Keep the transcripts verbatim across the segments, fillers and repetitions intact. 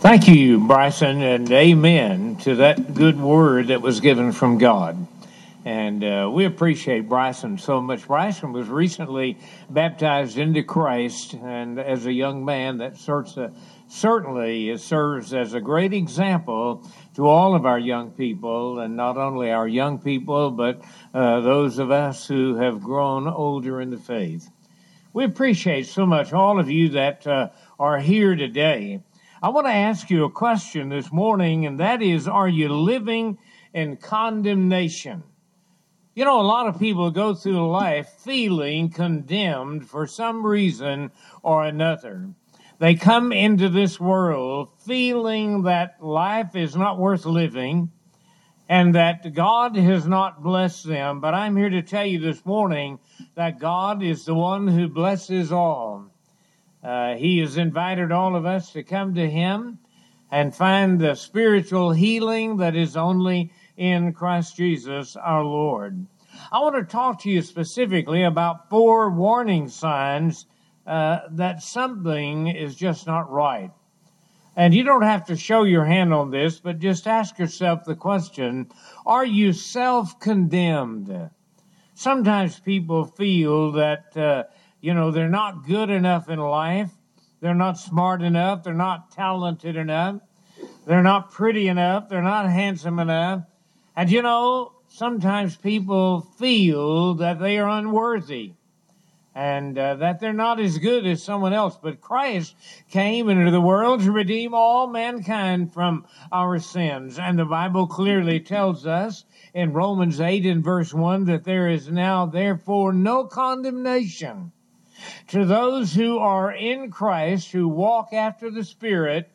Thank you, Bryson, and amen to that good word that was given from God. And uh, we appreciate Bryson so much. Bryson was recently baptized into Christ, and as a young man, that sorts of, certainly serves as a great example to all of our young people, and not only our young people, but uh, those of us who have grown older in the faith. We appreciate so much all of you that uh, are here today. I want to ask you a question this morning, and that is, are you living in condemnation? You know, a lot of people go through life feeling condemned for some reason or another. They come into this world feeling that life is not worth living and that God has not blessed them. But I'm here to tell you this morning that God is the one who blesses all. Uh, he has invited all of us to come to Him and find the spiritual healing that is only in Christ Jesus our Lord. I want to talk to you specifically about four warning signs uh, that something is just not right. And you don't have to show your hand on this, but just ask yourself the question, are you self-condemned? Sometimes people feel that, uh, you know, they're not good enough in life. They're not smart enough. They're not talented enough. They're not pretty enough. They're not handsome enough. And, you know, sometimes people feel that they are unworthy and uh, that they're not as good as someone else. But Christ came into the world to redeem all mankind from our sins. And the Bible clearly tells us in Romans eight and verse one that there is now therefore no condemnation to those who are in Christ, who walk after the Spirit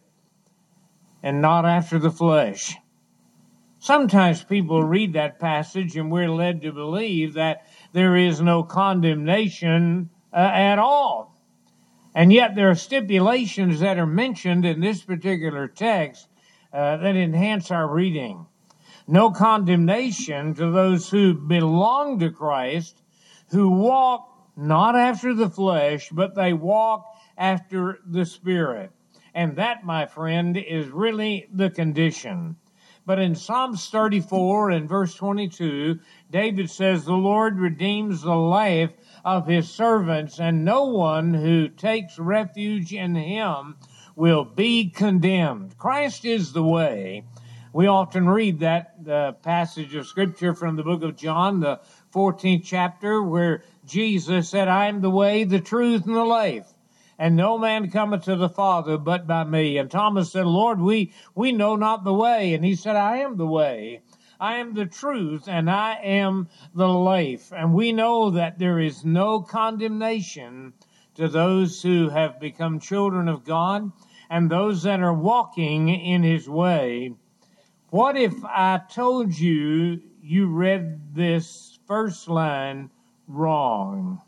and not after the flesh. Sometimes people read that passage and we're led to believe that there is no condemnation uh, at all. And yet there are stipulations that are mentioned in this particular text uh, that enhance our reading. No condemnation to those who belong to Christ, who walk not after the flesh, but they walk after the Spirit. And that, my friend, is really the condition. But in Psalms thirty-four and verse twenty-two, David says, the Lord redeems the life of His servants, and no one who takes refuge in Him will be condemned. Christ is the way. We often read that uh, passage of Scripture from the book of John, the fourteenth chapter, where Jesus said, I am the way, the truth, and the life. And no man cometh to the Father but by me. And Thomas said, Lord, we, we know not the way. And He said, I am the way. I am the truth, and I am the life. And we know that there is no condemnation to those who have become children of God and those that are walking in His way. What if I told you you read this first line wrong?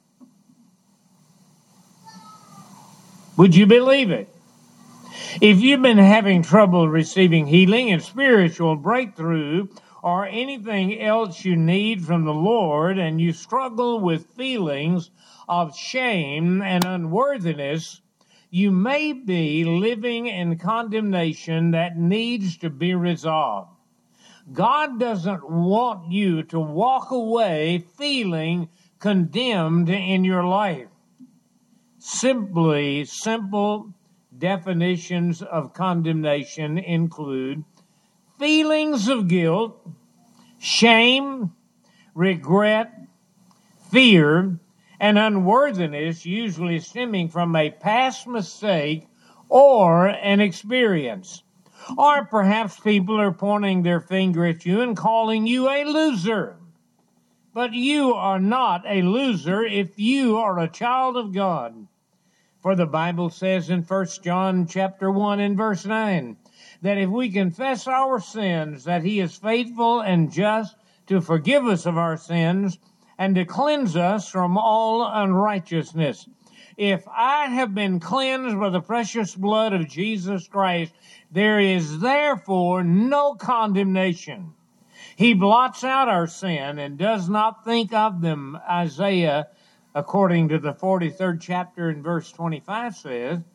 Would you believe it? If you've been having trouble receiving healing and spiritual breakthrough or anything else you need from the Lord, and you struggle with feelings of shame and unworthiness, you may be living in condemnation that needs to be resolved. God doesn't want you to walk away feeling condemned in your life. Simply, simple definitions of condemnation include feelings of guilt, shame, regret, fear, and unworthiness, usually stemming from a past mistake or an experience. Or perhaps people are pointing their finger at you and calling you a loser. But you are not a loser if you are a child of God. For the Bible says in First John chapter one and verse nine, that if we confess our sins, that He is faithful and just to forgive us of our sins and to cleanse us from all unrighteousness. If I have been cleansed by the precious blood of Jesus Christ, there is therefore no condemnation. He blots out our sin and does not think of them, Isaiah, according to the forty-third chapter and verse twenty-five says.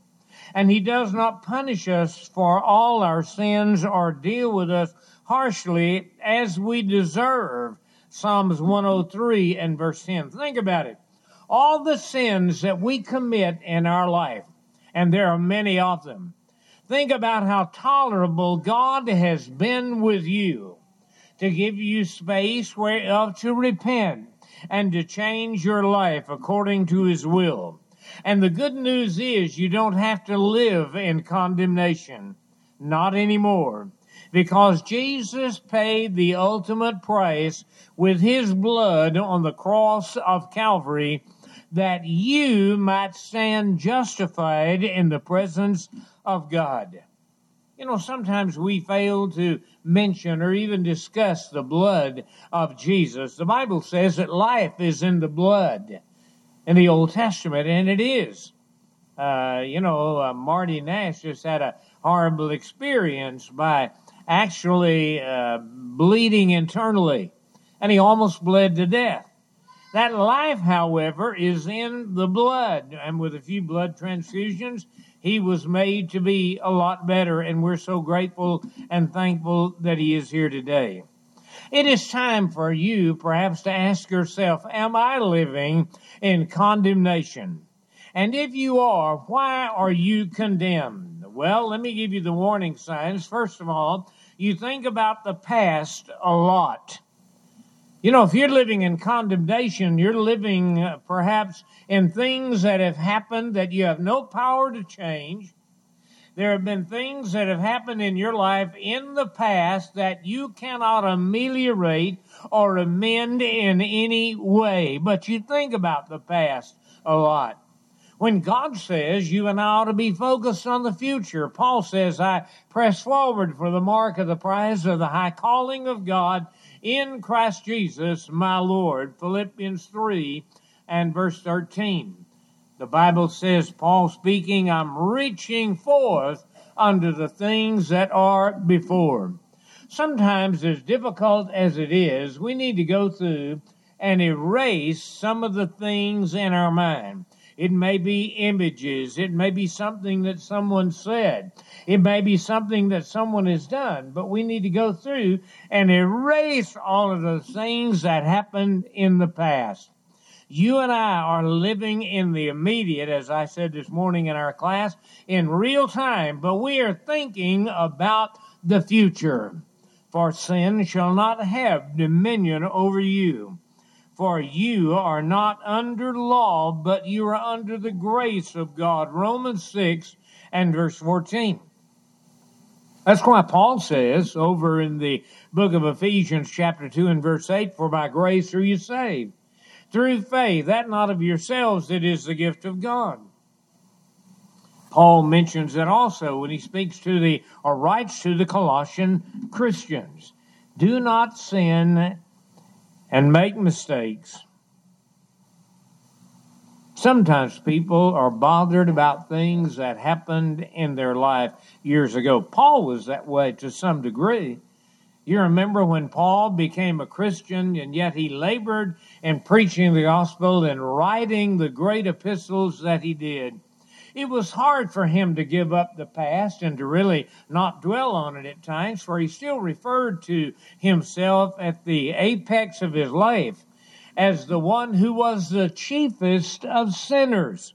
and he does not punish us for all our sins or deal with us harshly as we deserve. Psalms one oh three and verse ten. Think about it. All the sins that we commit in our life, and there are many of them. Think about how tolerable God has been with you to give you space whereof to repent and to change your life according to his will. And the good news is you don't have to live in condemnation. Not anymore. Because Jesus paid the ultimate price with his blood on the cross of Calvary, that you might stand justified in the presence of God. You know, sometimes we fail to mention or even discuss the blood of Jesus. The Bible says that life is in the blood in the Old Testament, and it is. Uh, you know, uh, Marty Nash just had a horrible experience by actually uh, bleeding internally, and he almost bled to death. That life, however, is in the blood, and with a few blood transfusions, he was made to be a lot better, and we're so grateful and thankful that he is here today. It is time for you, perhaps, to ask yourself, am I living in condemnation? And if you are, why are you condemned? Well, let me give you the warning signs. First of all, you think about the past a lot. You know, if you're living in condemnation, you're living uh, perhaps in things that have happened that you have no power to change. There have been things that have happened in your life in the past that you cannot ameliorate or amend in any way. But you think about the past a lot. When God says you and I ought to be focused on the future, Paul says, I press forward for the mark of the prize of the high calling of God in Christ Jesus, my Lord. Philippians three and verse thirteen. The Bible says, Paul speaking, I'm reaching forth unto the things that are before. Sometimes, as difficult as it is, we need to go through and erase some of the things in our mind. It may be images. It may be something that someone said. It may be something that someone has done. But we need to go through and erase all of those things that happened in the past. You and I are living in the immediate, as I said this morning in our class, in real time. But we are thinking about the future. For sin shall not have dominion over you. For you are not under law, but you are under the grace of God. Romans six and verse fourteen. That's why Paul says over in the book of Ephesians chapter two and verse eight, for by grace are you saved, through faith, that not of yourselves, it is the gift of God. Paul mentions that also when he speaks to the, or writes to the Colossian Christians. Do not sin and make mistakes. Sometimes people are bothered about things that happened in their life years ago. Paul was that way to some degree. You remember when Paul became a Christian, and yet he labored in preaching the gospel and writing the great epistles that he did. It was hard for him to give up the past and to really not dwell on it at times, for he still referred to himself at the apex of his life as the one who was the chiefest of sinners.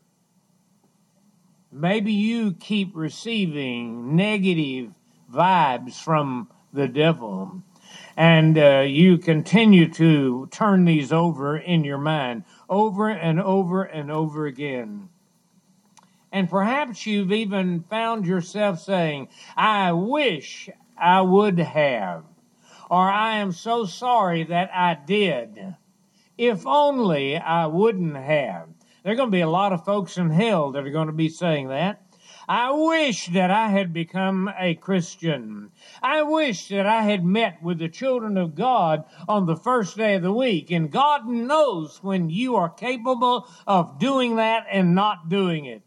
Maybe you keep receiving negative vibes from the devil, and uh, you continue to turn these over in your mind over and over and over again. And perhaps you've even found yourself saying, I wish I would have, or I am so sorry that I did. If only I wouldn't have. There are going to be a lot of folks in hell that are going to be saying that. I wish that I had become a Christian. I wish that I had met with the children of God on the first day of the week. And God knows when you are capable of doing that and not doing it.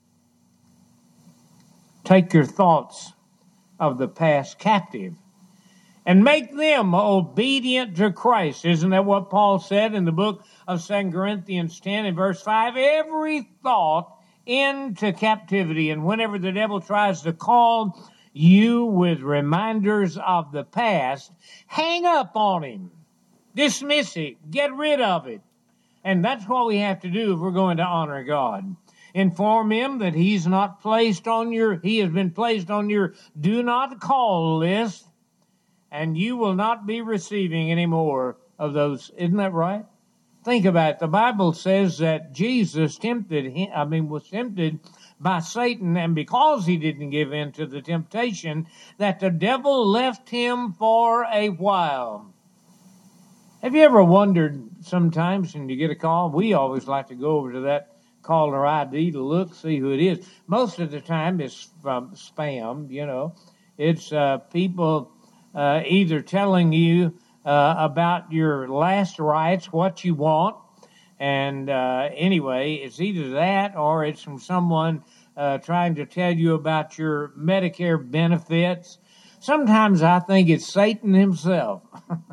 Take your thoughts of the past captive and make them obedient to Christ. Isn't that what Paul said in the book of Second Corinthians ten and verse five? Every thought into captivity. And whenever the devil tries to call you with reminders of the past, hang up on him. Dismiss it. Get rid of it. And that's what we have to do if we're going to honor God. Inform him that he's not placed on your, he has been placed on your do not call list, and you will not be receiving any more of those. Isn't that right? Think about it. The Bible says that Jesus tempted him, I mean, was tempted by Satan, and because he didn't give in to the temptation, that the devil left him for a while. Have you ever wondered sometimes when you get a call? We always like to go over to that caller I D to look, see who it is. Most of the time it's from spam, you know. It's uh, people uh, either telling you uh, about your last rites, what you want. And uh, anyway, it's either that or it's from someone uh, trying to tell you about your Medicare benefits. Sometimes I think it's Satan himself.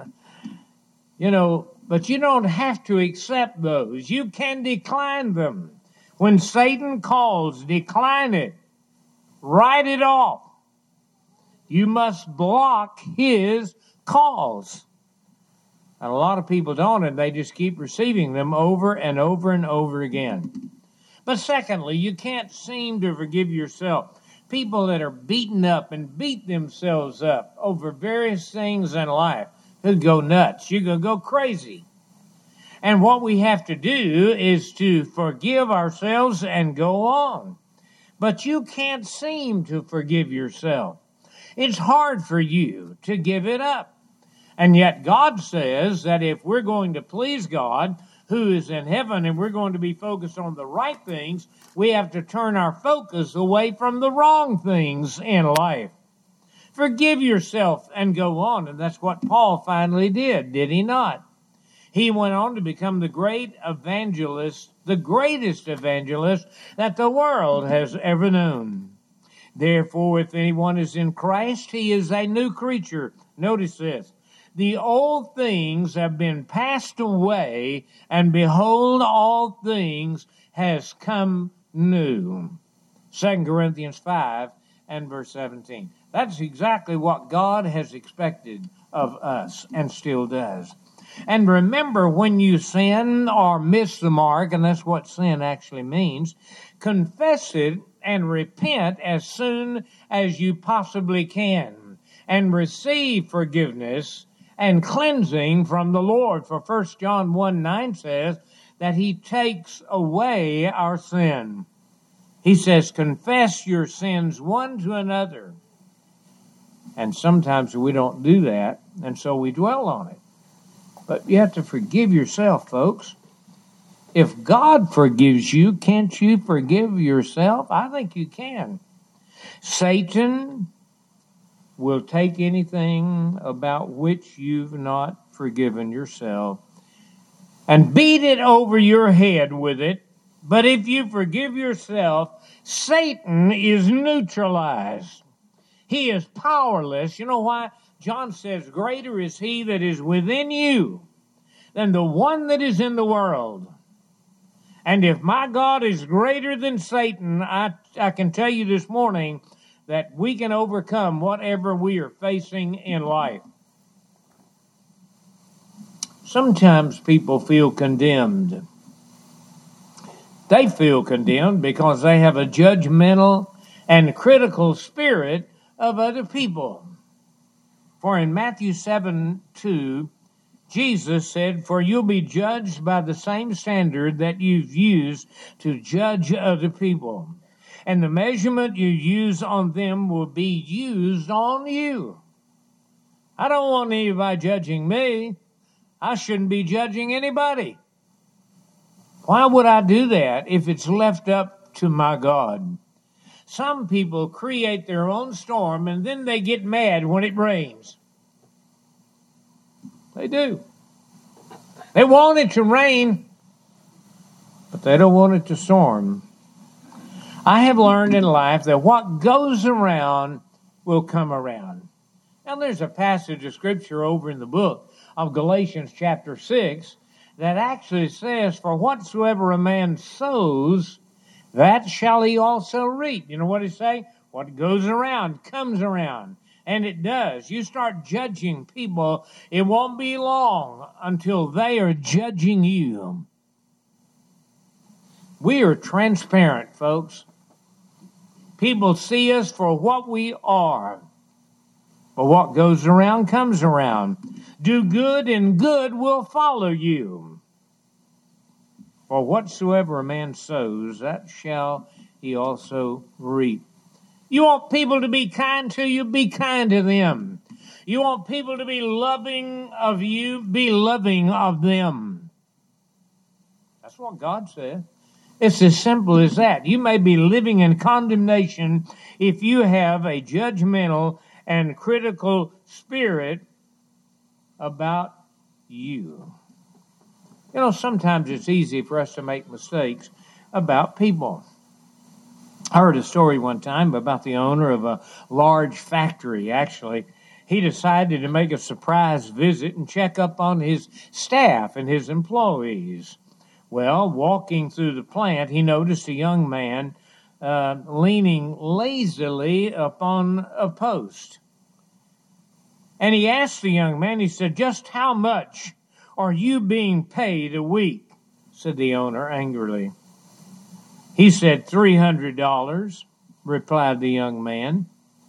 You know, but you don't have to accept those. You can decline them. When Satan calls, decline it. Write it off. You must block his calls. And a lot of people don't, and they just keep receiving them over and over and over again. But secondly, you can't seem to forgive yourself. People that are beaten up and beat themselves up over various things in life could go nuts. You're going to go crazy. And what we have to do is to forgive ourselves and go on. But you can't seem to forgive yourself. It's hard for you to give it up. And yet God says that if we're going to please God, who is in heaven, and we're going to be focused on the right things, we have to turn our focus away from the wrong things in life. Forgive yourself and go on. And that's what Paul finally did, did he not? He went on to become the great evangelist, the greatest evangelist that the world has ever known. Therefore, if anyone is in Christ, he is a new creature. Notice this. The old things have been passed away, and behold, all things has come new. Second Corinthians five and verse seventeen. That's exactly what God has expected of us and still does. And remember, when you sin or miss the mark, and that's what sin actually means, confess it and repent as soon as you possibly can, and receive forgiveness and cleansing from the Lord. For First John one nine says that he takes away our sin. He says, confess your sins one to another. And sometimes we don't do that, and so we dwell on it. But you have to forgive yourself, folks. If God forgives you, can't you forgive yourself? I think you can. Satan will take anything about which you've not forgiven yourself and beat it over your head with it. But if you forgive yourself, Satan is neutralized. He is powerless. You know why? John says, greater is he that is within you than the one that is in the world. And if my God is greater than Satan, I, I can tell you this morning that we can overcome whatever we are facing in life. Sometimes people feel condemned. They feel condemned because they have a judgmental and critical spirit of other people. For in Matthew seven two, Jesus said, for you'll be judged by the same standard that you've used to judge other people. And the measurement you use on them will be used on you. I don't want anybody judging me. I shouldn't be judging anybody. Why would I do that if it's left up to my God? Some people create their own storm and then they get mad when it rains. They do. They want it to rain, but they don't want it to storm. I have learned in life that what goes around will come around. Now, there's a passage of Scripture over in the book of Galatians chapter six that actually says, for whatsoever a man sows, that shall he also reap. You know what he's saying? What goes around comes around. And it does. You start judging people, it won't be long until they are judging you. We are transparent, folks. People see us for what we are. But what goes around comes around. Do good, and good will follow you. For whatsoever a man sows, that shall he also reap. You want people to be kind to you, be kind to them. You want people to be loving of you, be loving of them. That's what God said. It's as simple as that. You may be living in condemnation if you have a judgmental and critical spirit about you. You know, sometimes it's easy for us to make mistakes about people. I heard a story one time about the owner of a large factory. Actually, he decided to make a surprise visit and check up on his staff and his employees. Well, walking through the plant, he noticed a young man uh, leaning lazily upon a post. And he asked the young man, he said, "Just how much are you being paid a week?" said the owner angrily. He said, three hundred dollars, replied the young man.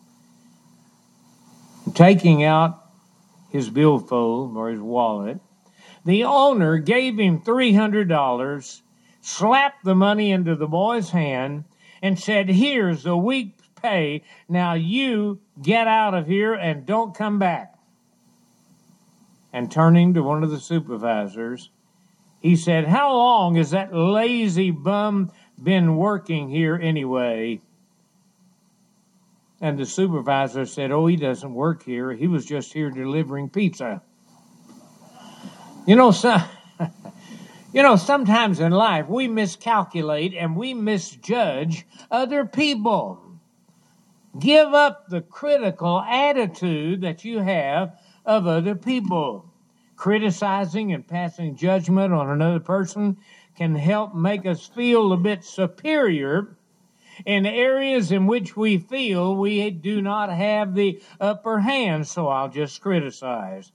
Taking out his billfold or his wallet, the owner gave him three hundred dollars, slapped the money into the boy's hand, and said, "Here's a week's pay. Now you get out of here and don't come back." And turning to one of the supervisors, he said, "How long has that lazy bum been working here anyway?" And the supervisor said, "Oh, he doesn't work here. He was just here delivering pizza." You know, so, you know, sometimes in life we miscalculate and we misjudge other people. Give up the critical attitude that you have of other people. Criticizing and passing judgment on another person can help make us feel a bit superior in areas in which we feel we do not have the upper hand, so I'll just criticize.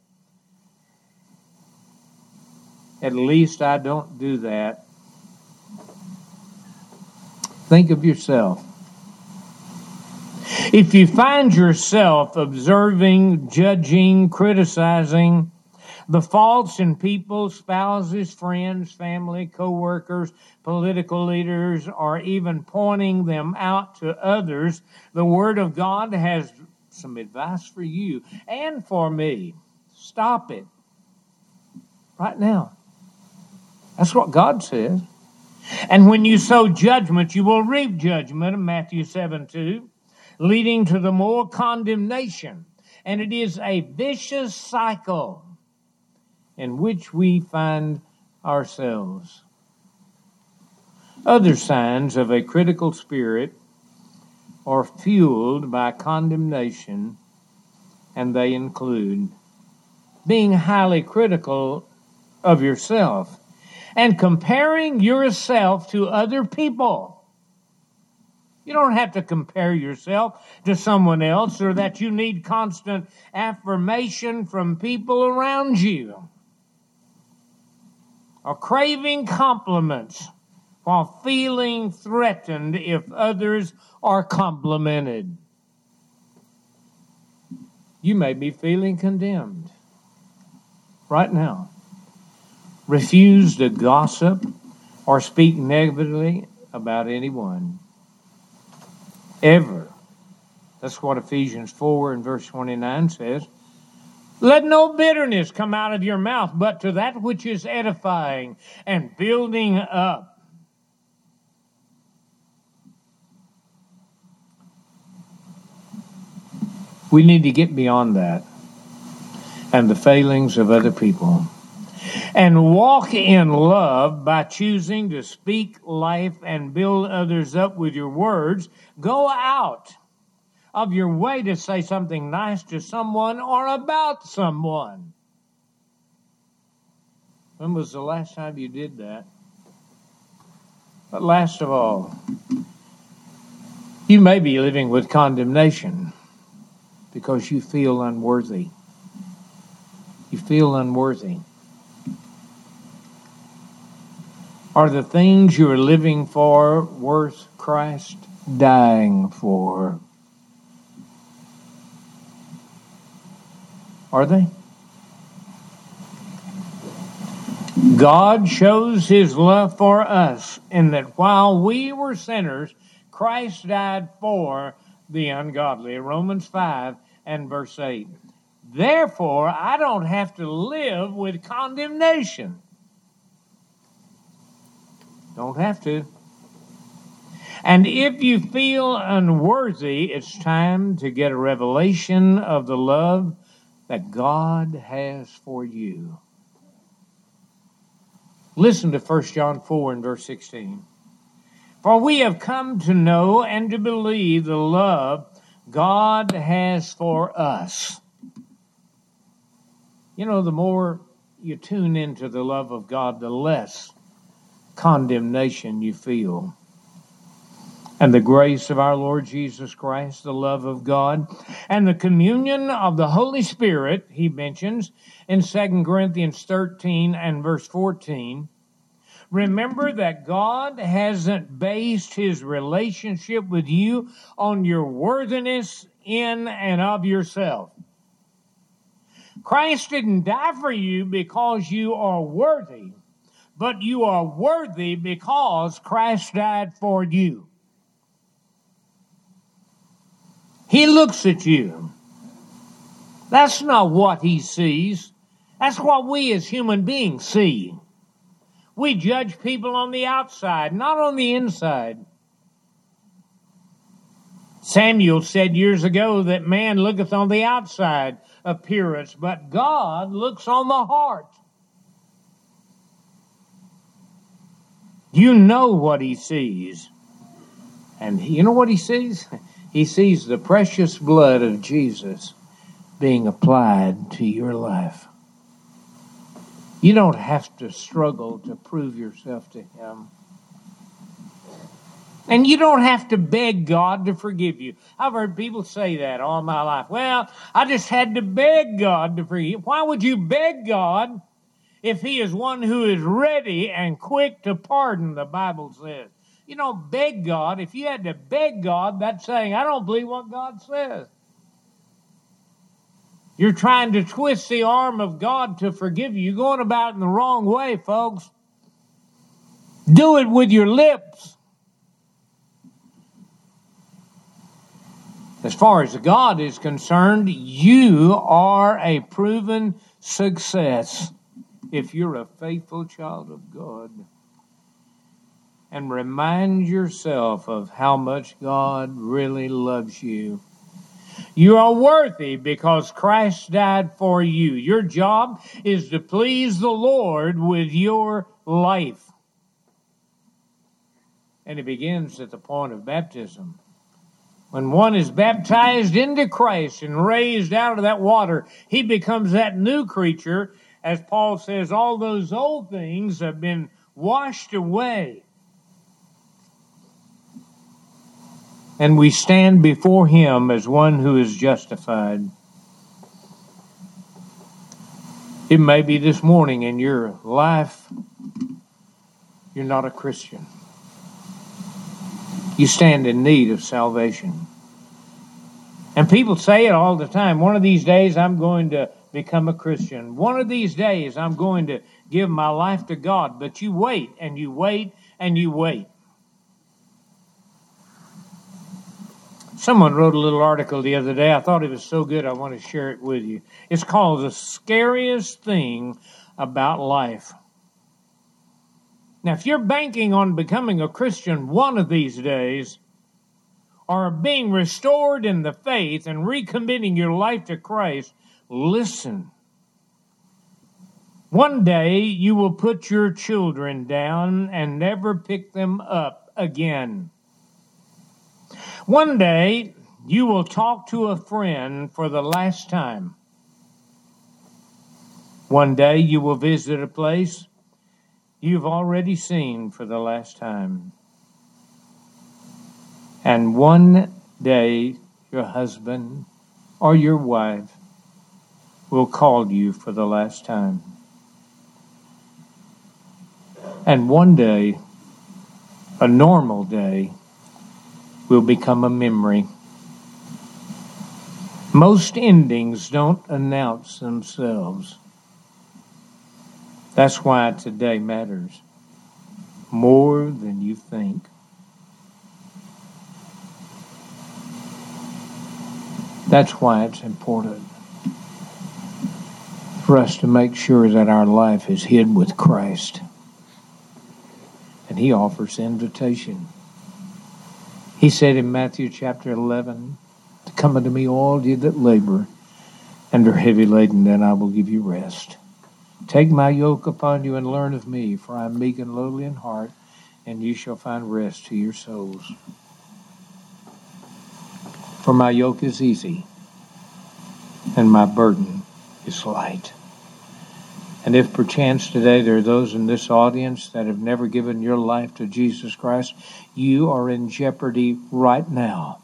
At least I don't do that. Think of yourself. If you find yourself observing, judging, criticizing the faults in people, spouses, friends, family, co-workers, political leaders, or even pointing them out to others, the Word of God has some advice for you and for me. Stop it right now. That's what God says. And when you sow judgment, you will reap judgment, in Matthew seven two, leading to the more condemnation. And it is a vicious cycle in which we find ourselves. Other signs of a critical spirit are fueled by condemnation, and they include being highly critical of yourself and comparing yourself to other people. You don't have to compare yourself to someone else or that you need constant affirmation from people around you. Or craving compliments while feeling threatened if others are complimented. You may be feeling condemned right now. Refuse to gossip or speak negatively about anyone. Ever. That's what Ephesians four and verse twenty-nine says. Let no bitterness come out of your mouth, but to that which is edifying and building up. We need to get beyond that and the failings of other people and walk in love by choosing to speak life and build others up with your words. Go out of your way to say something nice to someone or about someone. When was the last time you did that? But last of all, you may be living with condemnation because you feel unworthy. You feel unworthy. Are the things you are living for worth Christ dying for? Are they? God shows his love for us in that while we were sinners, Christ died for the ungodly. Romans five and verse eight. Therefore, I don't have to live with condemnation. Don't have to. And if you feel unworthy, it's time to get a revelation of the love that God has for you. Listen to First John four and verse sixteen. For we have come to know and to believe the love God has for us. You know, the more you tune into the love of God, the less condemnation you feel. And the grace of our Lord Jesus Christ, the love of God, and the communion of the Holy Spirit, he mentions in Second Corinthians thirteen and verse fourteen. Remember that God hasn't based his relationship with you on your worthiness in and of yourself. Christ didn't die for you because you are worthy, but you are worthy because Christ died for you. He looks at you. That's not what he sees. That's what we as human beings see. We judge people on the outside, not on the inside. Samuel said years ago that man looketh on the outside appearance, but God looks on the heart. You know what he sees. And you know what he sees? He sees the precious blood of Jesus being applied to your life. You don't have to struggle to prove yourself to him. And you don't have to beg God to forgive you. I've heard people say that all my life. Well, I just had to beg God to forgive you. Why would you beg God if he is one who is ready and quick to pardon, the Bible says? You don't beg God. If you had to beg God, that's saying, I don't believe what God says. You're trying to twist the arm of God to forgive you. You're going about it in the wrong way, folks. Do it with your lips. As far as God is concerned, you are a proven success if you're a faithful child of God. And remind yourself of how much God really loves you. You are worthy because Christ died for you. Your job is to please the Lord with your life. And it begins at the point of baptism. When one is baptized into Christ and raised out of that water, he becomes that new creature. As Paul says, all those old things have been washed away. And we stand before him as one who is justified. It may be this morning in your life, you're not a Christian. You stand in need of salvation. And people say it all the time. One of these days I'm going to become a Christian. One of these days I'm going to give my life to God. But you wait and you wait and you wait. Someone wrote a little article the other day. I thought it was so good I want to share it with you. It's called The Scariest Thing About Life. Now, if you're banking on becoming a Christian one of these days, or being restored in the faith and recommitting your life to Christ, listen. One day you will put your children down and never pick them up again. One day you will talk to a friend for the last time. One day you will visit a place you've already seen for the last time. And one day, your husband or your wife will call you for the last time. And one day, a normal day, will become a memory. Most endings don't announce themselves. That's why today matters more than you think. That's why it's important for us to make sure that our life is hid with Christ. And He offers invitation. He said in Matthew chapter eleven, "Come unto me, all ye that labor and are heavy laden, and I will give you rest. Take my yoke upon you and learn of me, for I am meek and lowly in heart, and you shall find rest to your souls. For my yoke is easy, and my burden is light." And if perchance today there are those in this audience that have never given your life to Jesus Christ, you are in jeopardy right now.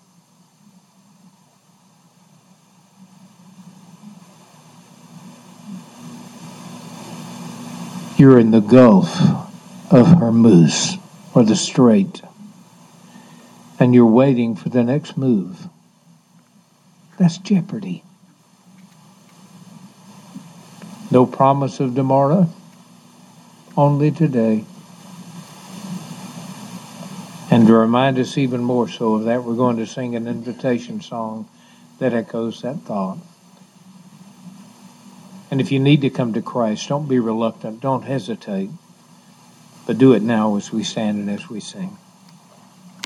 You're in the Gulf of Hormuz, or the Strait, and you're waiting for the next move. That's jeopardy. No promise of tomorrow, only today. And to remind us even more so of that, we're going to sing an invitation song that echoes that thought. And if you need to come to Christ, don't be reluctant, don't hesitate, but do it now as we stand and as we sing.